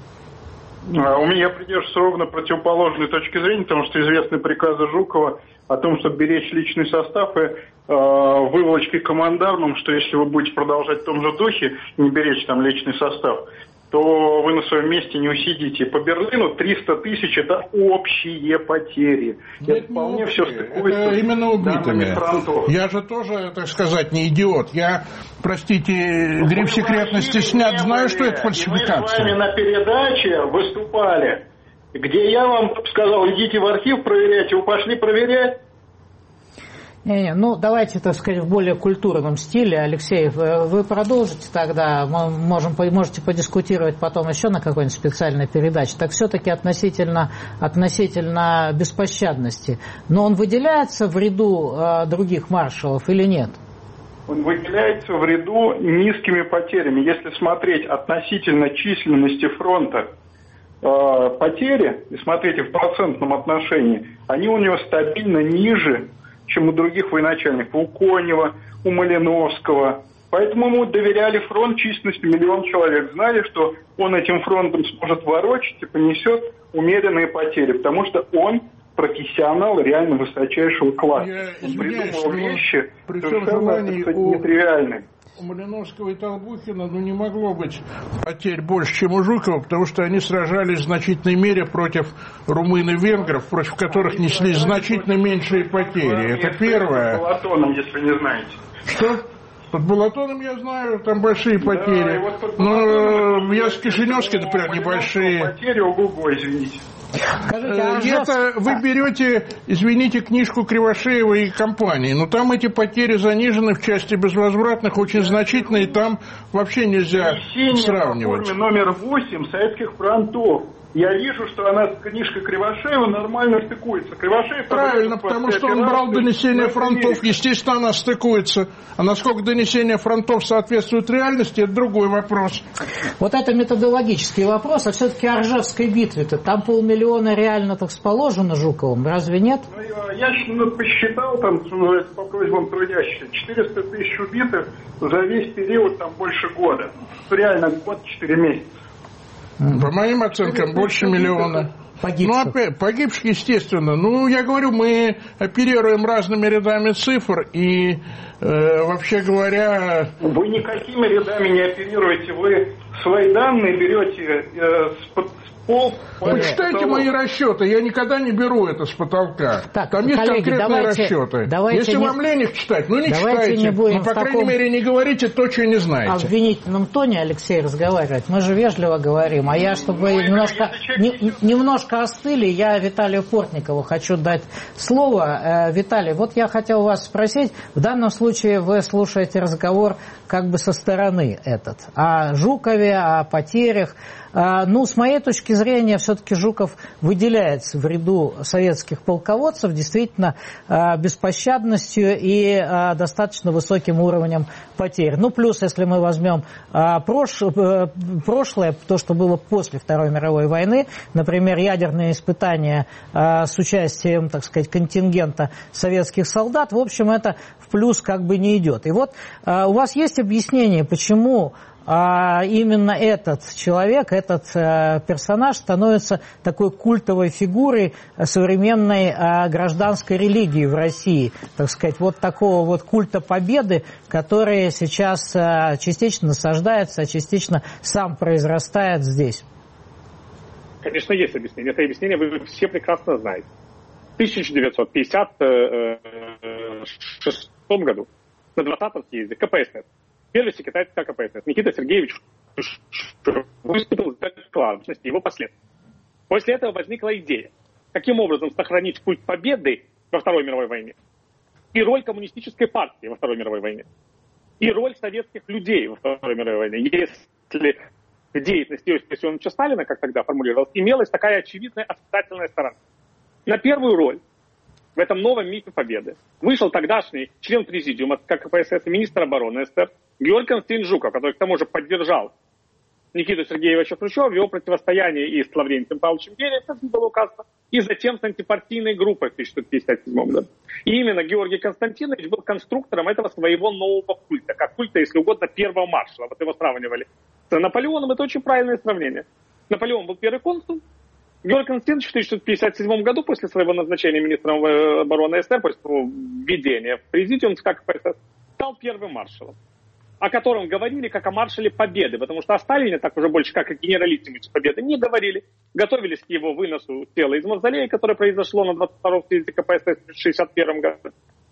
У меня придерживается ровно противоположной точки зрения, потому что известны приказы Жукова о том, чтобы беречь личный состав и э, выволочкой командармом, что если вы будете продолжать в том же духе, не беречь там личный состав, то вы на своем месте не усидите. По Берлину триста тысяч – это общие потери. Это, это вполне все стыкуется. Это именно убитыми. Я же тоже, так сказать, не идиот. Я, простите, ну, гриф секретности снят, знаю, что это фальсификация. Мы с вами на передаче выступали, где я вам сказал, идите в архив проверять, вы пошли проверять. Не-не, ну, давайте, так сказать, в более культурном стиле. Алексей, вы продолжите тогда, мы можем, можете подискутировать потом еще на какой-нибудь специальной передаче. Так все-таки относительно, относительно беспощадности. Но он выделяется в ряду э, других маршалов или нет? Он выделяется в ряду низкими потерями. Если смотреть относительно численности фронта э, потери, и смотрите в процентном отношении, они у него стабильно ниже, чем у других военачальников, у Конева, у Малиновского. Поэтому ему доверяли фронт численностью миллион человек. Знали, что он этим фронтом сможет ворочать и понесет умеренные потери, потому что он профессионал реально высочайшего класса. Я он извиняюсь, придумал вещи при всем совершенно желании у... нетривиальные. У Малиновского и Толбухина ну, не могло быть потерь больше, чем у Жукова, потому что они сражались в значительной мере против румын и венгров, против которых они несли значительно меньшие потери. Это первое. Под Балатоном, если не знаете. Что? Под Балатоном я знаю, там большие потери. Да, вот но я с Кишиневской, например, небольшие. Потери, ого-го, извините. Скажите, а это вы берете, извините, книжку Кривошеева и компании, но там эти потери занижены в части безвозвратных очень значительно, и там вообще нельзя Есенин сравнивать. В форме номер восемь советских фронтов. Я вижу, что она, книжка Кривошеева, нормально стыкуется. Кривошеев... Правильно, потому что он брал донесения фронтов, естественно, она стыкуется. А насколько донесения фронтов соответствуют реальности, это другой вопрос. Вот это методологический вопрос, а все-таки о Ржевской битве-то, там полмиллиона реально так положено Жуковым, разве нет? Ну, я ну, посчитал, там, по просьбам трудящихся, четыреста тысяч убитых за весь период, там, больше года. Реально, год, четыре месяца. По моим оценкам, больше миллиона. Погибших. Ну, опять, погибших, естественно. Ну, я говорю, мы оперируем разными рядами цифр, и, э, вообще говоря... Вы никакими рядами не оперируете, вы свои данные берете э, с, с пол... Почитайте мои расчеты, я никогда не беру это с потолка. Так, там есть коллеги, конкретные давайте, расчеты. Давайте Если не... вам лень их читать, ну не читайте. Не будем ну, по крайней таком... мере, не говорите то, что не знаете. В обвинительном тоне, Алексей, разговаривать. Мы же вежливо говорим. А я, чтобы ну, немножко, не, немножко остыли, я Виталию Портникову хочу дать слово. Виталий, вот я хотел вас спросить. В данном случае вы слушаете разговор как бы со стороны этот. О Жукове, о потерях. Ну, с моей точки зрения, все-таки Жуков выделяется в ряду советских полководцев действительно беспощадностью и достаточно высоким уровнем потерь. Ну, плюс, если мы возьмем прошлое, то, что было после Второй мировой войны, например, ядерные испытания с участием, так сказать, контингента советских солдат, в общем, это в плюс как бы не идет. И вот у вас есть объяснение, почему... А именно этот человек, этот э, персонаж становится такой культовой фигурой современной э, гражданской религии в России, так сказать, вот такого вот культа победы, который сейчас э, частично насаждается, а частично сам произрастает здесь. Конечно, есть объяснение. Это объяснение вы все прекрасно знаете. В тысяча девятьсот пятьдесят шестом году на двадцатом съезде ка пэ эс эс первый секретарь ка пэ эс эс Никита Сергеевич выступил за главность его последствий. После этого возникла идея, каким образом сохранить культ победы во Второй мировой войне и роль коммунистической партии во Второй мировой войне, и роль советских людей во Второй мировой войне. Если в деятельности Иосифа Виссарионовича Сталина, как тогда формулировалось, имелась такая очевидная отрицательная сторона. На первую роль в этом новом мифе победы вышел тогдашний член президиума ка пэ эс эс и министр обороны эс эс эс эр Георгий Константинович Жуков, который к тому же поддержал Никиту Сергеевича Хрущева в его противостоянии и с Лаврентием Павловичем Берией, как было указано, и затем с антипартийной группой в тысяча девятьсот пятьдесят седьмом году. И именно Георгий Константинович был конструктором этого своего нового культа, как культа, если угодно, первого маршала. Вот его сравнивали с Наполеоном, это очень правильное сравнение. Наполеон был первый консул, Георгий Константинович в тысяча девятьсот пятьдесят седьмом году, после своего назначения министром обороны эс эс эс эр, после своего введения в президиум ка пэ эс эс, стал первым маршалом, о котором говорили как о маршале победы, потому что о Сталине так уже больше как о генералиссимусе победы не говорили. Готовились к его выносу тела из мавзолея, которое произошло на двадцать втором съезде ка пэ эс эс в шестьдесят первом году.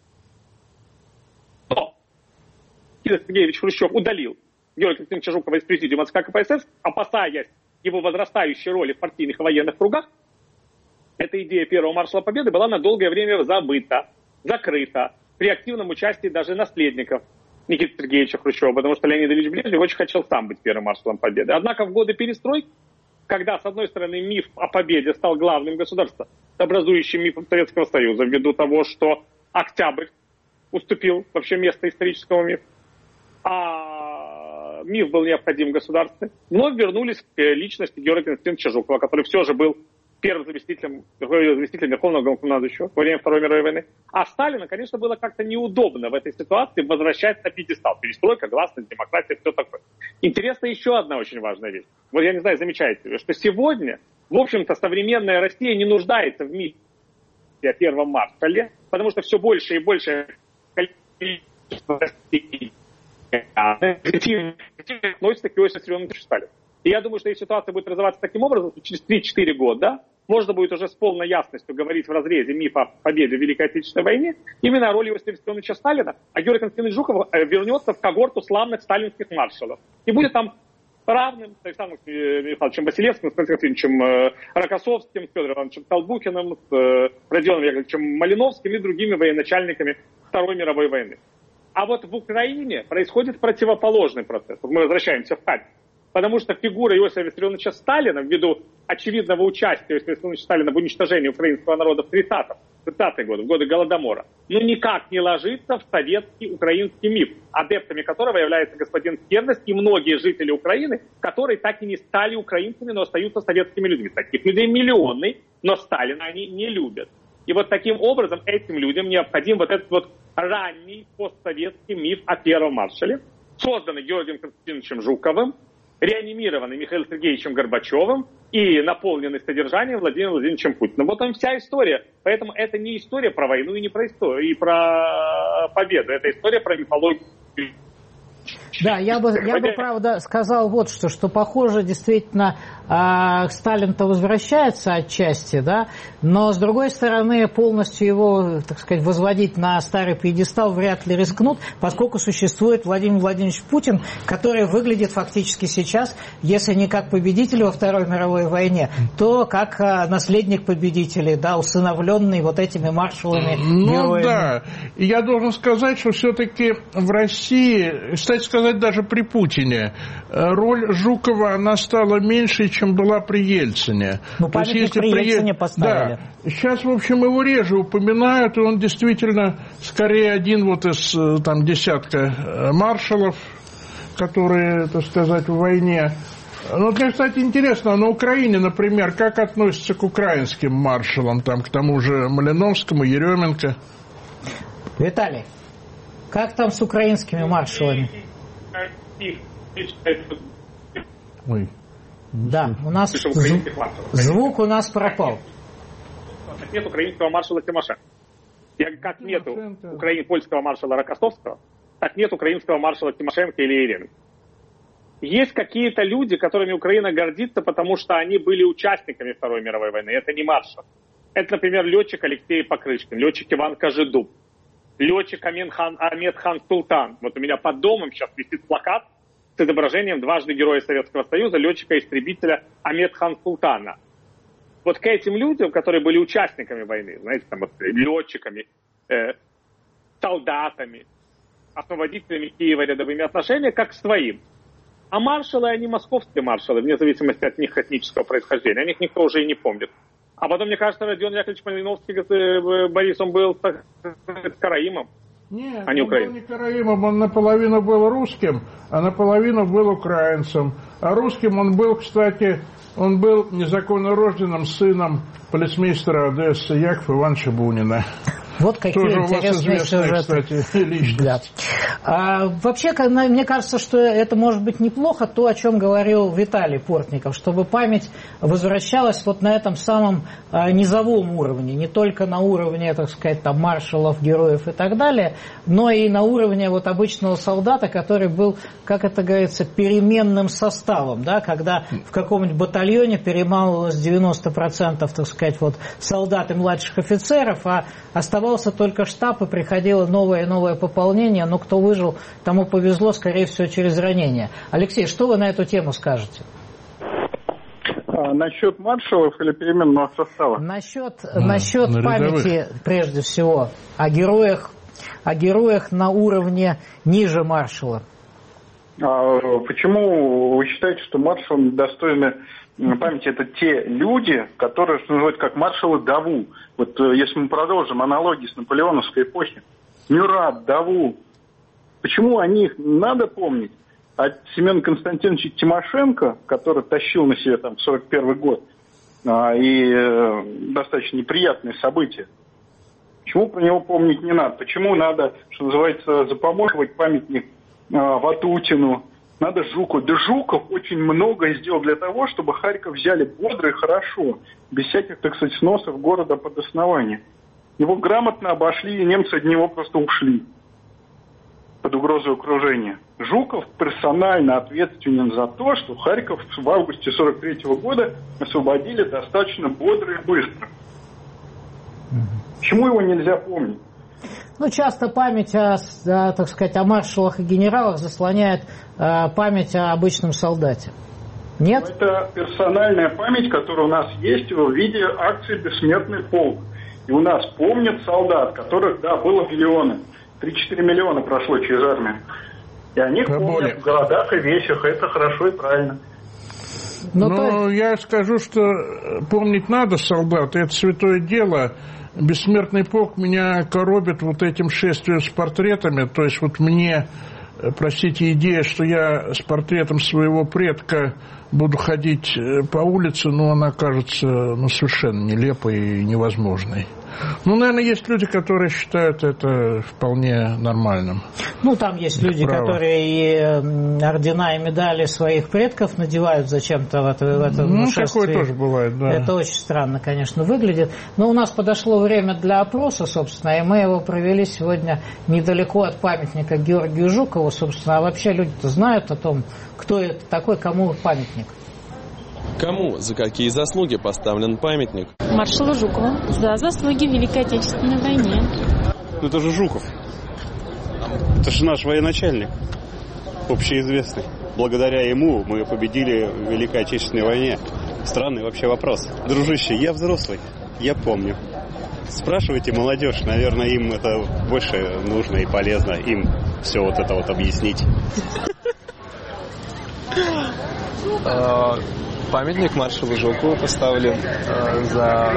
Но Никита Сергеевич Хрущев удалил Георгия Константиновича Жукова из президиума ка пэ эс эс, опасаясь его возрастающей роли в партийных и военных кругах. Эта идея первого маршала победы была на долгое время забыта, закрыта. при активном участии даже наследников Никиты Сергеевича Хрущева, потому что Леонид Ильич Брежнев очень хотел сам быть первым маршалом Победы. Однако в годы перестройки, когда, с одной стороны, миф о победе стал главным государствообразующим мифом Советского Союза, ввиду того, что Октябрь уступил вообще место историческому мифу, а миф был необходим в государстве, вновь вернулись к личности Георгия Константиновича Жукова, который все же был первым заместителем, заместителем Верховного Главнокомандующего во время Второй мировой войны. А Сталину, конечно, было как-то неудобно в этой ситуации возвращать на пьедестал. Перестройка, гласность, демократия, все такое. Интересна еще одна очень важная вещь. Вот я не знаю, замечаете ли, что сегодня, в общем-то, современная Россия не нуждается в мифе о первом маршале, потому что все больше и больше количество России относится к Иосифу Виссарионовичу Сталину. И я думаю, что если ситуация будет развиваться таким образом, то через три-четыре года можно будет уже с полной ясностью говорить в разрезе мифа о победе в Великой Отечественной войне именно о роли Иосифа Виссарионовича Сталина, а Георгий Константинович Жуков вернется в когорту славных сталинских маршалов. И будет там равным с Александром Михайловичем Василевским, с Константиновичем Рокоссовским, с Федором Ивановичем Толбухиным, с Родионом Яковлевичем Малиновским и другими военачальниками Второй мировой войны. А вот в Украине происходит противоположный процесс. Мы возвращаемся в Харьков. Потому что фигура Иосифа Виссарионовича Сталина, ввиду очевидного участия Иосифа Виссарионовича Сталина в уничтожении украинского народа в тридцатые годы, в годы Голодомора, ну никак не ложится в советский украинский миф, адептами которого является господин Скернес и многие жители Украины, которые так и не стали украинцами, но остаются советскими людьми. Таких людей миллионы, но Сталина они не любят. И вот таким образом этим людям необходим вот этот вот ранний постсоветский миф о первом маршале, созданный Георгием Константиновичем Жуковым, реанимированный Михаилом Сергеевичем Горбачевым и наполненный содержанием Владимиром Владимировичем Путиным. Вот он вся история. Поэтому это не история про войну и не про историю, и про победу. Это история про мифологию. Да, я бы, я бы, правда, сказал вот что, что похоже, действительно, э, Сталин-то возвращается отчасти, да, но, с другой стороны, полностью его, так сказать, возводить на старый пьедестал вряд ли рискнут, поскольку существует Владимир Владимирович Путин, который выглядит фактически сейчас, если не как победитель во Второй мировой войне, то как э, наследник победителей, да, усыновленный вот этими маршалами. Ну героями. Да, и я должен сказать, что все-таки в России, кстати сказать, даже при Путине, роль Жукова, она стала меньше, чем была при Ельцине. Ну, памятник при Ельцине поставили. Да. Сейчас, в общем, его реже упоминают, и он действительно скорее один вот из там, десятка маршалов, которые, так сказать, в войне. Ну, мне, кстати, интересно, на Украине, например, как относятся к украинским маршалам, там, к тому же Малиновскому, Еременко? Виталий, как там с украинскими маршалами? Ой. Да, у нас звук, звук у нас пропал. Нет украинского маршала Тимошенко. Как нет украин, польского маршала Рокоссовского, так нет украинского маршала Тимошенко или Еременко. Есть какие-то люди, которыми Украина гордится, потому что они были участниками Второй мировой войны. Это не маршал. Это, например, летчик Алексей Покрышкин, летчик Иван Кожедуб, летчик Амедхан, Амедхан Султан. Вот у меня под домом сейчас висит плакат с изображением дважды Героя Советского Союза, летчика-истребителя Амедхан Султана. Вот к этим людям, которые были участниками войны, знаете, там вот, летчиками, э, солдатами, освободителями Киева, рядовыми отношения, как к своим. А маршалы, они московские маршалы, вне зависимости от них этнического происхождения. О них никто уже и не помнит. А потом, мне кажется, Родион Яковлевич Малиновский, Борис, он был караимом. Нет, а не он был не караимом, он наполовину был русским, а наполовину был украинцем. А русским он был, кстати, он был незаконно рожденным сыном полицмейстера Одессы Якова Ивановича Бунина. Вот какие тоже интересные сюжеты. Кстати, да. А, вообще, мне кажется, что это может быть неплохо, то, о чем говорил Виталий Портников, чтобы память возвращалась вот на этом самом а, низовом уровне, не только на уровне, так сказать, там, маршалов, героев и так далее, но и на уровне вот обычного солдата, который был, как это говорится, переменным составом, да, когда в каком-нибудь батальоне перемалывалось девяносто процентов, так сказать, вот, солдат и младших офицеров, а оставалось только штаб, и приходило новое и новое пополнение, но кто выжил, тому повезло, скорее всего, через ранение. Алексей, что вы на эту тему скажете? А, насчет маршалов или переменного состава? Насчет, а, насчет на памяти, рядовых. Прежде всего, о героях о героях на уровне ниже маршала. А почему вы считаете, что маршалом достойны памяти это те люди, которые, что называют, как маршалы Даву? Вот если мы продолжим аналогии с наполеоновской эпохи. Мюрат, Даву. Почему о них надо помнить? А Семен Константинович Тимошенко, который тащил на себе там сорок первый год, а, и э, достаточно неприятные события, почему про него помнить не надо? Почему надо, что называется, запомощивать памятник э, Ватутину? Надо Жукову. Да Жуков очень многое сделал для того, чтобы Харьков взяли бодро и хорошо, без всяких, так сказать, сносов города под основание. Его грамотно обошли, и немцы от него просто ушли под угрозой окружения. Жуков персонально ответственен за то, что Харьков в августе сорок третьего года освободили достаточно бодро и быстро. Почему его нельзя помнить? Ну, часто память о, так сказать, о маршалах и генералах заслоняет э, память о обычном солдате. Нет? Это персональная память, которая у нас есть в виде акции «Бессмертный полк». И у нас помнят солдат, которых, да, было миллионы. три-четыре миллиона прошло через армию. И они помнят более. В городах и вещах. Это хорошо и правильно. Но ну, я скажу, что помнить надо солдат. Это святое дело. Бессмертный полк меня коробит вот этим шествием с портретами. То есть вот мне, простите, идея, что я с портретом своего предка буду ходить по улице, ну, она кажется ну, совершенно нелепой и невозможной. Ну, наверное, есть люди, которые считают это вполне нормальным. Ну, там есть люди, право. Которые и ордена, и медали своих предков надевают зачем-то в, это, в этом ну, шествии. Ну, такое тоже бывает, да. Это очень странно, конечно, выглядит. Но у нас подошло время для опроса, собственно, и мы его провели сегодня недалеко от памятника Георгию Жукову, собственно. А вообще люди-то знают о том, кто это такой, кому памятник. Кому за какие заслуги поставлен памятник? Маршалу Жукову за заслуги в Великой Отечественной войне. Ну это же Жуков. Это же наш военачальник, общеизвестный. Благодаря ему мы победили в Великой Отечественной войне. Странный вообще вопрос. Дружище, я взрослый, я помню. Спрашивайте молодежь, наверное, им это больше нужно и полезно, им все вот это вот объяснить. Памятник маршалу Жукову поставлен э, за...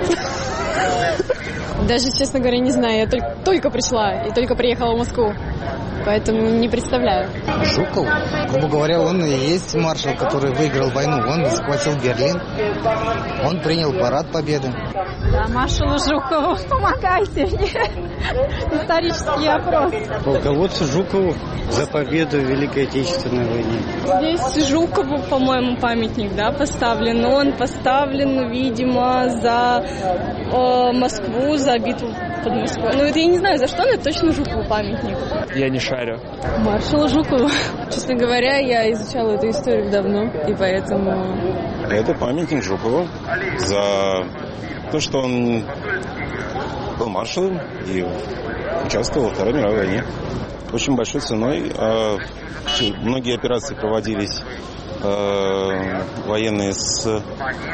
Даже, честно говоря, не знаю. Я только, только пришла и только приехала в Москву. Поэтому не представляю. Жуков? Грубо говоря, он и есть маршал, который выиграл войну. Он захватил Берлин. Он принял парад победы. Да, маршалу Жукову. Помогайте мне. Исторический опрос. Полководцу Жукову за победу в Великой Отечественной войне. Здесь Жукову, по-моему, памятник, да, поставлен. Он поставлен, видимо, за э, Москву, за битву под Москвой. Ну, это я не знаю, за что, но это точно Жукову памятник. Я не шарю. Маршалу Жукову. Честно говоря, я изучала эту историю давно, и поэтому... Это памятник Жукову за то, что он был маршалом и участвовал во Второй мировой войне. Очень большой ценой. Многие операции проводились военные с...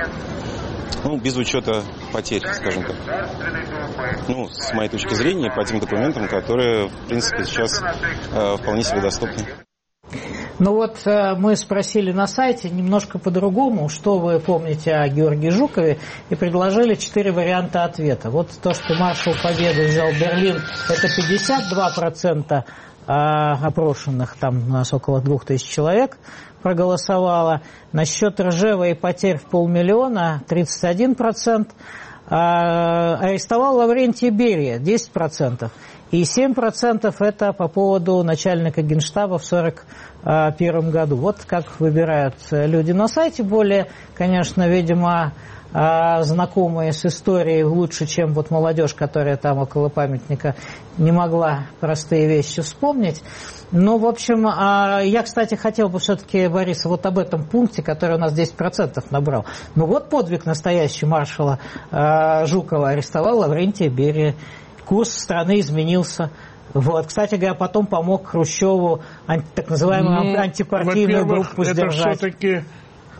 Ну, без учета потерь, скажем так. Ну, с моей точки зрения, по тем документам, которые, в принципе, сейчас э, вполне себе доступны. Ну вот э, мы спросили на сайте немножко по-другому, что вы помните о Георгии Жукове, и предложили четыре варианта ответа. Вот то, что маршал Победы взял Берлин, это пятьдесят два процента э, опрошенных, там у нас около двух тысяч человек проголосовало. Насчет Ржева и потерь в полмиллиона тридцать один процент. А, арестовал Лаврентия Берия десять процентов. И семь процентов это по поводу начальника Генштаба в сорок первом году. Вот как выбирают люди на сайте. Более, конечно, видимо, знакомые с историей лучше, чем вот молодежь, которая там около памятника не могла простые вещи вспомнить. Ну, в общем, я, кстати, хотел бы все-таки, Борис, вот об этом пункте, который у нас десять процентов набрал. Ну, вот подвиг настоящий маршала Жукова. Арестовал Лаврентия Берия. Курс страны изменился. Вот. Кстати говоря, потом помог Хрущеву анти, так называемую ну, антипартийную группу сдержать. Это все-таки, э,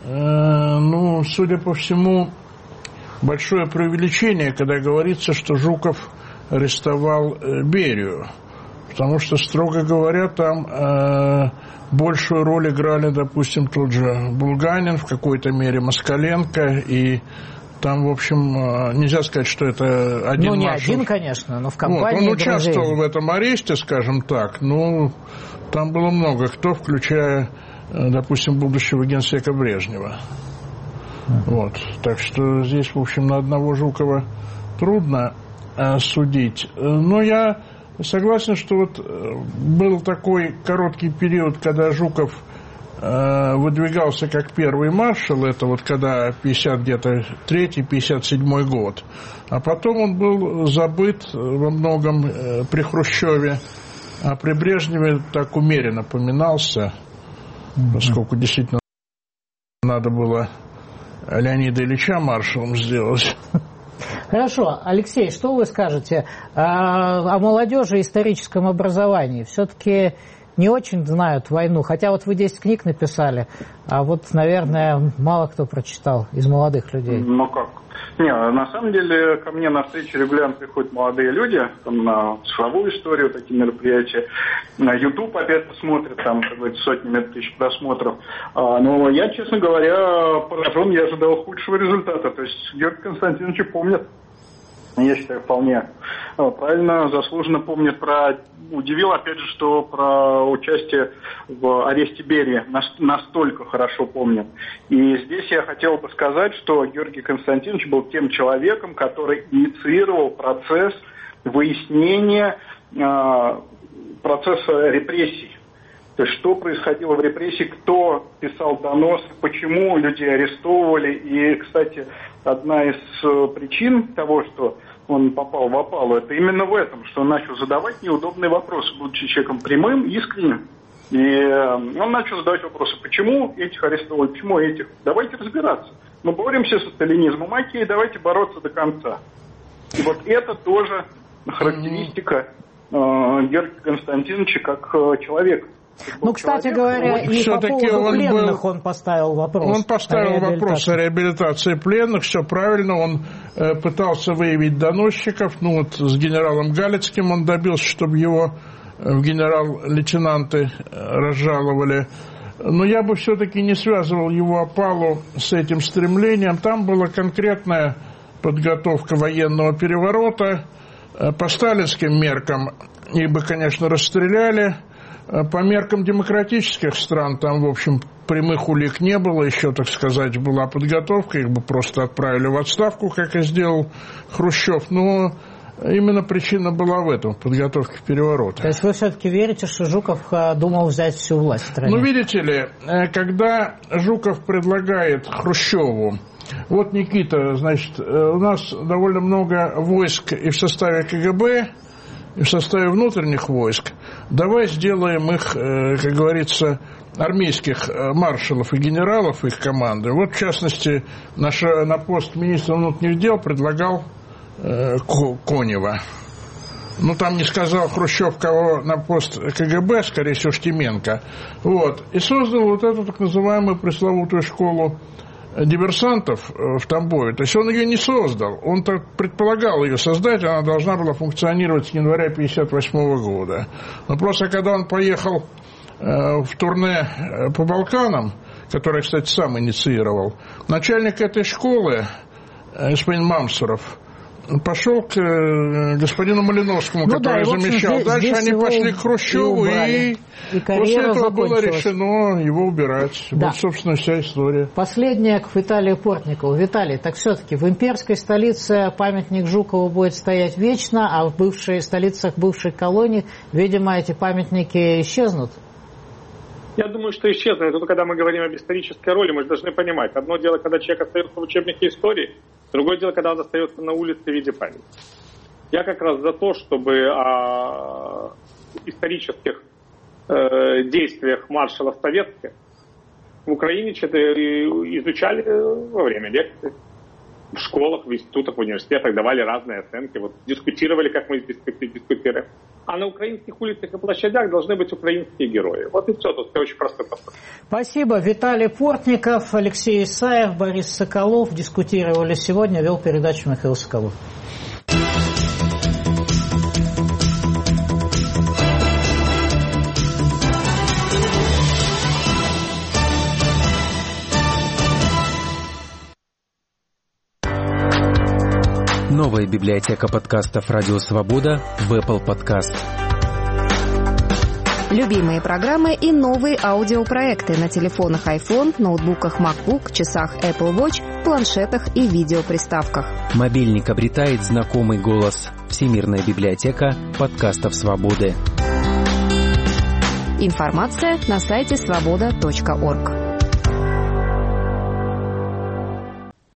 ну, судя по всему, большое преувеличение, когда говорится, что Жуков арестовал Берию. Потому что, строго говоря, там э, большую роль играли, допустим, тот же Булганин, в какой-то мере Москаленко, и там, в общем, нельзя сказать, что это один маршал. Ну, не маршал. Один, конечно, но в компании вот, он участвовал друзей. В этом аресте, скажем так, но там было много кто, включая, допустим, будущего генсека Брежнева. Mm-hmm. Вот. Так что здесь, в общем, на одного Жукова трудно э, судить. Но я согласен, что вот был такой короткий период, когда Жуков э, выдвигался как первый маршал, это вот когда пятьдесят где-то третий пятьдесят седьмой год, а потом он был забыт во многом э, при Хрущеве, а при Брежневе так умеренно поминался, mm-hmm. поскольку действительно надо было Леонида Ильича маршалом сделать. Хорошо. Алексей, что вы скажете о, о молодежи и историческом образовании? Все-таки не очень знают войну, хотя вот вы десять книг написали, а вот, наверное, мало кто прочитал из молодых людей. Ну как? Не, на самом деле ко мне на встречи регулярно приходят молодые люди, там на цифровую историю, такие мероприятия, на YouTube опять смотрят, там, как говорится, сотнями тысяч просмотров. А, но я, честно говоря, поражен, я ожидал худшего результата. То есть Георгий Константинович помнит, я считаю, вполне правильно, заслуженно помнит про... Удивил, опять же, что про участие в аресте Берии настолько хорошо помнит. И здесь я хотел бы сказать, что Георгий Константинович был тем человеком, который инициировал процесс выяснения э, процесса репрессий. То есть, что происходило в репрессии, кто писал донос, почему людей арестовывали. И, кстати, одна из причин того, что он попал в опалу, это именно в этом, что он начал задавать неудобные вопросы, будучи человеком прямым, искренним. И он начал задавать вопросы, почему этих арестовали, почему этих. Давайте разбираться. Мы боремся со сталинизмом, окей, давайте бороться до конца. И вот это тоже характеристика э, Георгия Константиновича как э, человека. Ну, кстати говоря, и по поводу он пленных был, он поставил вопрос. Он поставил о вопрос о реабилитации пленных, все правильно, он э, пытался выявить доносчиков, ну вот с генералом Галицким он добился, чтобы его э, в генерал-лейтенанты э, разжаловали. Но я бы все-таки не связывал его опалу с этим стремлением. Там была конкретная подготовка военного переворота. Э, по сталинским меркам их бы, конечно, расстреляли. По меркам демократических стран там, в общем, прямых улик не было, еще, так сказать, была подготовка, их бы просто отправили в отставку, как и сделал Хрущев, но именно причина была в этом, в подготовке переворота. То есть вы все-таки верите, что Жуков думал взять всю власть в стране? Ну, видите ли, когда Жуков предлагает Хрущеву, вот, Никита, значит, у нас довольно много войск и в составе КГБ, и в составе внутренних войск, давай сделаем их, как говорится, армейских маршалов и генералов, их команды. Вот, в частности, наш, на пост министра внутренних дел предлагал э, Конева. Ну, там не сказал Хрущев, кого на пост КГБ, скорее всего, Штеменко. Вот. И создал вот эту так называемую пресловутую школу диверсантов в Тамбове. То есть он ее не создал, он так предполагал ее создать, она должна была функционировать с января пятьдесят восьмого года. Но просто когда он поехал э, в турне по Балканам, которое, кстати, сам инициировал, начальник этой школы, э, господин Мамсуров, пошел к э, господину Малиновскому, ну, который да, замещал. Здесь, Дальше здесь они пошли к Хрущеву, и, и, и после этого было решено его убирать. Да. Вот, собственно, вся история. Последнее к Виталию Портникову. Виталий, так все-таки в имперской столице памятник Жукову будет стоять вечно, а в бывших столицах бывших колоний, видимо, эти памятники исчезнут? Я думаю, что исчезнут. Тут, когда мы говорим об исторической роли, мы должны понимать. Одно дело, когда человек остается в учебнике истории, другое дело, когда он остается на улице в виде памяти. Я как раз за то, чтобы о исторических э, действиях маршалов советских в Украине изучали во время лекций. В школах, в институтах, в университетах давали разные оценки. Вот, дискутировали, как мы здесь дискутируем. А на украинских улицах и площадях должны быть украинские герои. Вот и все, тут все очень просто. Спасибо. Виталий Портников, Алексей Исаев, Борис Соколов дискутировали сегодня. Вел передачу Михаил Соколов. Новая библиотека подкастов «Радио Свобода» в Apple Podcast. Любимые программы и новые аудиопроекты на телефонах iPhone, ноутбуках MacBook, часах Apple Watch, планшетах и видеоприставках. Мобильник обретает знакомый голос. Всемирная библиотека подкастов «Свободы». Информация на сайте свобода точка орг.